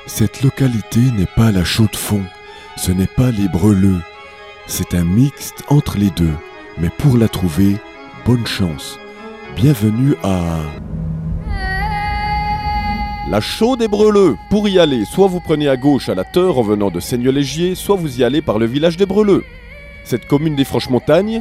Cette localité n'est pas la Chaux-de-Fonds, ce n'est pas les Breleux, c'est un mixte entre les deux. Mais pour la trouver, bonne chance. Bienvenue à... La Chaux des Breleux. Pour y aller, soit vous prenez à gauche à la Teure en venant de Seignelay-Gier, soit vous y allez par le village des Breleux. Cette commune des Franches-Montagnes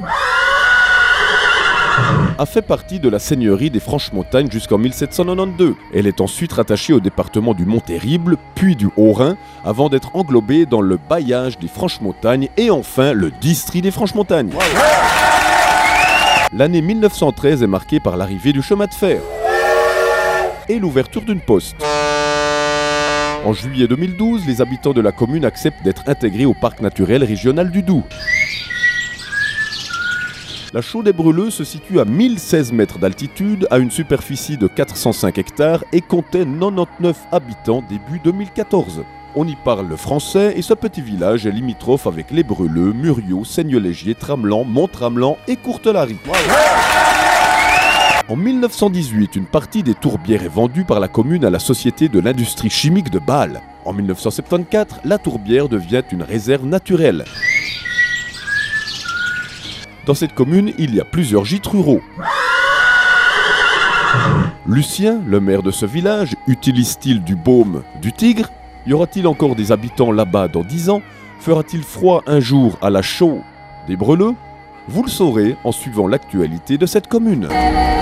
a fait partie de la seigneurie des Franches-Montagnes jusqu'en 1792. Elle est ensuite rattachée au département du Mont-Terrible, puis du Haut-Rhin, avant d'être englobée dans le bailliage des Franches-Montagnes et enfin le district des Franches-Montagnes. L'année 1913 est marquée par l'arrivée du chemin de fer et l'ouverture d'une poste. En juillet 2012, les habitants de la commune acceptent d'être intégrés au parc naturel régional du Doubs. La Chaux des Breleux se situe à 1016 mètres d'altitude, à une superficie de 405 hectares et comptait 99 habitants début 2014. On y parle le français et ce petit village est limitrophe avec les Breleux, Muriot, Seignelay-Gier, Tramelan, Mont-Tramelan et Courtelary. En 1918, une partie des tourbières est vendue par la commune à la Société de l'Industrie Chimique de Bâle. En 1974, la tourbière devient une réserve naturelle. Dans cette commune, il y a plusieurs gîtes ruraux. Lucien, le maire de ce village, utilise-t-il du baume, du tigre ? Y aura-t-il encore des habitants là-bas dans 10 ans ? Fera-t-il froid un jour à la Chaux des Breleux ? Vous le saurez en suivant l'actualité de cette commune.